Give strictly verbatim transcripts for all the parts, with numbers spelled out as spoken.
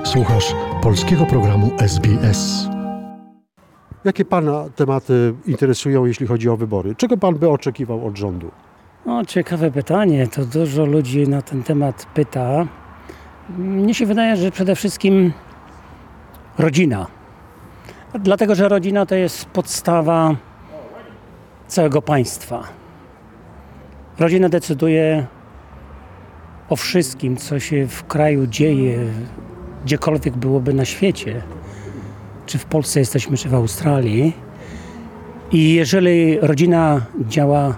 Słuchasz polskiego programu S B S. Jakie Pana tematy interesują, jeśli chodzi o wybory? Czego Pan by oczekiwał od rządu? No, ciekawe pytanie. To dużo ludzi na ten temat pyta. Mnie się wydaje, że przede wszystkim rodzina. Dlatego, że rodzina to jest podstawa całego państwa. Rodzina decyduje o wszystkim, co się w kraju dzieje, gdziekolwiek byłoby na świecie. Czy w Polsce jesteśmy, czy w Australii. I jeżeli rodzina działa,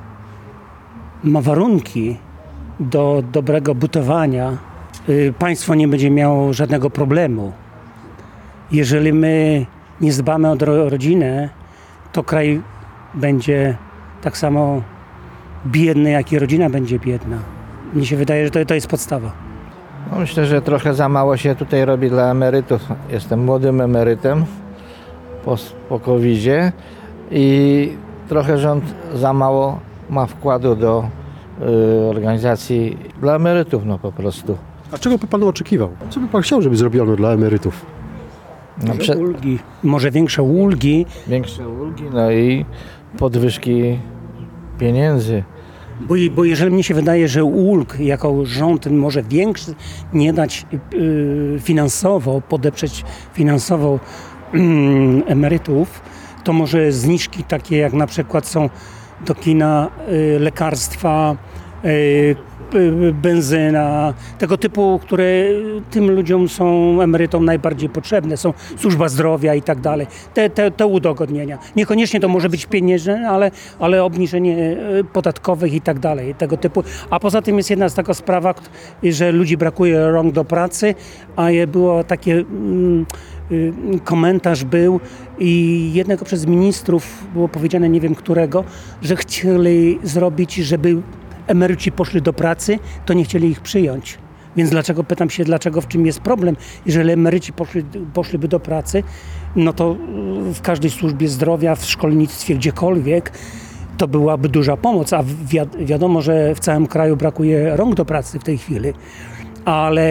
ma warunki do dobrego budowania, państwo nie będzie miało żadnego problemu. Jeżeli my nie dbamy o rodzinę, to kraj będzie tak samo biedny, jak i rodzina będzie biedna. Mnie się wydaje, że to, to jest podstawa. No myślę, że trochę za mało się tutaj robi dla emerytów. Jestem młodym emerytem po, po kowidzie i trochę rząd za mało ma wkładu do y, organizacji dla emerytów, no po prostu. A czego by Pan oczekiwał? Co by Pan chciał, żeby zrobiono dla emerytów? No, Może prze... ulgi, może większe ulgi. Większe ulgi, no i podwyżki pieniędzy. Bo, bo jeżeli mnie się wydaje, że ulg jako rząd może większy nie dać yy, finansowo, podeprzeć finansowo yy, emerytów, to może zniżki takie jak na przykład są do kina, yy, lekarstwa, yy, benzyna, tego typu, które tym ludziom są, emerytom najbardziej potrzebne, są służba zdrowia i tak dalej. Te, te, te udogodnienia. Niekoniecznie to może być pieniężne, ale, ale obniżenie podatkowych i tak dalej, tego typu. A poza tym jest jedna z taka sprawa, że ludzi brakuje rąk do pracy, a było takie mm, komentarz był i jednego przez ministrów było powiedziane, nie wiem którego, że chcieli zrobić, żeby emeryci poszli do pracy, to nie chcieli ich przyjąć. Więc dlaczego, pytam się, dlaczego, w czym jest problem? Jeżeli emeryci poszli, poszliby do pracy, no to w każdej służbie zdrowia, w szkolnictwie, gdziekolwiek, to byłaby duża pomoc, a wi- wiadomo, że w całym kraju brakuje rąk do pracy w tej chwili. Ale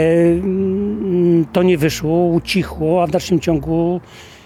to nie wyszło, ucichło, a w dalszym ciągu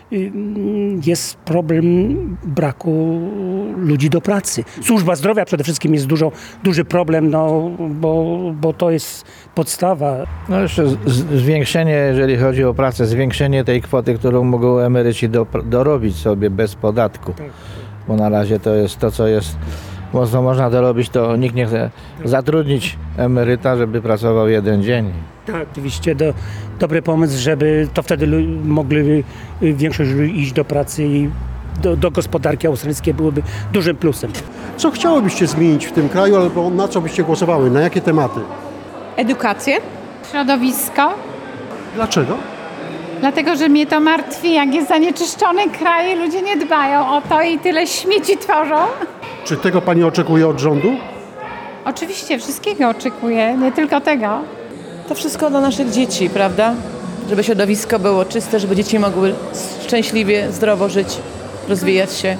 jest problem braku ludzi do pracy. Służba zdrowia przede wszystkim jest dużo, duży problem, no, bo, bo to jest podstawa. No jeszcze z, zwiększenie, jeżeli chodzi o pracę, zwiększenie tej kwoty, którą mogą emeryci do, dorobić sobie bez podatku. Bo na razie to jest to, co jest mocno można dorobić, to nikt nie chce zatrudnić emeryta, żeby pracował jeden dzień. Tak, oczywiście do, dobry pomysł, żeby to wtedy mogli większość ludzi iść do pracy i do, do gospodarki australijskiej byłoby dużym plusem. Co chciałobyście zmienić w tym kraju, albo na co byście głosowały? Na jakie tematy? Edukację. Środowisko, Dlaczego? dlatego że mnie to martwi, jak jest zanieczyszczony kraj, ludzie nie dbają o to i tyle śmieci tworzą. Czy tego Pani oczekuje od rządu? Oczywiście wszystkiego oczekuję, nie tylko tego. To wszystko dla naszych dzieci, prawda? Żeby środowisko było czyste, żeby dzieci mogły szczęśliwie, zdrowo żyć, rozwijać się.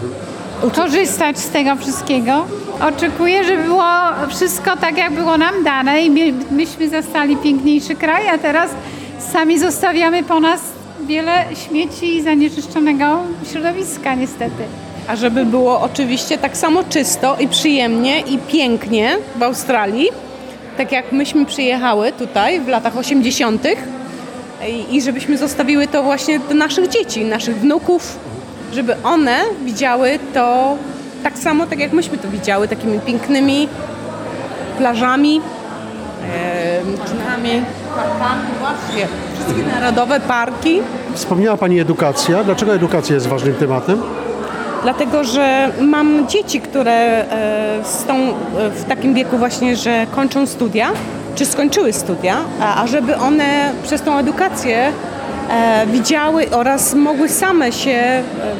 Korzystać z tego wszystkiego. Oczekuję, żeby było wszystko tak, jak było nam dane i my, myśmy zastali piękniejszy kraj, a teraz sami zostawiamy po nas wiele śmieci i zanieczyszczonego środowiska niestety. A żeby było oczywiście tak samo czysto i przyjemnie i pięknie w Australii, tak jak myśmy przyjechały tutaj w latach osiemdziesiątych i, i żebyśmy zostawiły to właśnie do naszych dzieci, naszych wnuków, żeby one widziały to tak samo, tak jak myśmy to widziały, takimi pięknymi plażami, e, czynami, parkami, właśnie, wszystkie narodowe parki. Wspomniała Pani edukacja. Dlaczego edukacja jest ważnym tematem? Dlatego, że mam dzieci, które e, są w takim wieku właśnie, że kończą studia, czy skończyły studia, a, a żeby one przez tą edukację e, widziały oraz mogły same się e,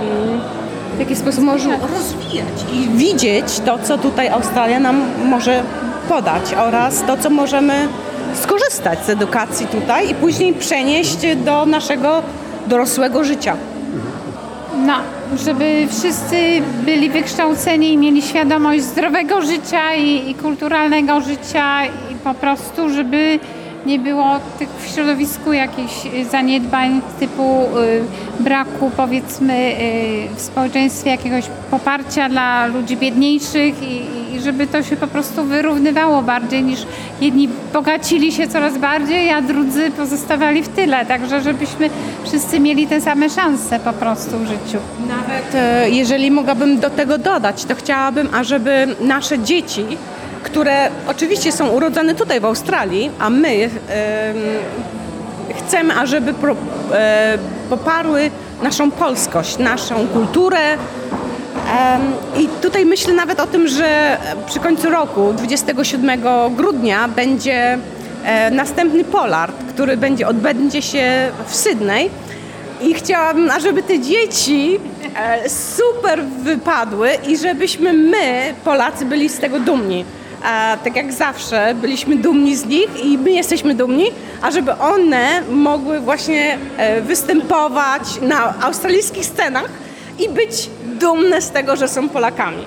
w jakiś sposób może rozwijać i widzieć to, co tutaj Australia nam może podać oraz to, co możemy skorzystać z edukacji tutaj i później przenieść do naszego dorosłego życia. No, żeby wszyscy byli wykształceni i mieli świadomość zdrowego życia i, i kulturalnego życia i po prostu, żeby nie było tych w środowisku jakichś zaniedbań typu y, braku powiedzmy y, w społeczeństwie jakiegoś poparcia dla ludzi biedniejszych i, i żeby to się po prostu wyrównywało bardziej niż jedni bogacili się coraz bardziej, a drudzy pozostawali w tyle. Także żebyśmy wszyscy mieli te same szanse po prostu w życiu. Nawet e, jeżeli mogłabym do tego dodać, to chciałabym, ażeby nasze dzieci, które oczywiście są urodzone tutaj w Australii, a my e, chcemy, ażeby pro, e, poparły naszą polskość, naszą kulturę. E, I tutaj myślę nawet o tym, że przy końcu roku, dwudziestego siódmego grudnia, będzie e, następny Polart, który będzie, odbędzie się w Sydney. I chciałabym, ażeby te dzieci e, super wypadły i żebyśmy my, Polacy, byli z tego dumni. E, tak jak zawsze, byliśmy dumni z nich i my jesteśmy dumni, a żeby one mogły właśnie e, występować na australijskich scenach i być dumne z tego, że są Polakami.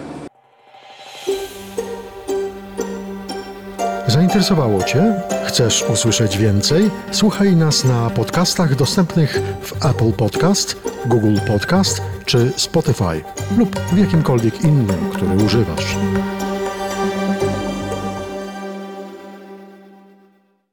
Zainteresowało Cię? Chcesz usłyszeć więcej? Słuchaj nas na podcastach dostępnych w Apple Podcast, Google Podcast czy Spotify lub w jakimkolwiek innym, który używasz.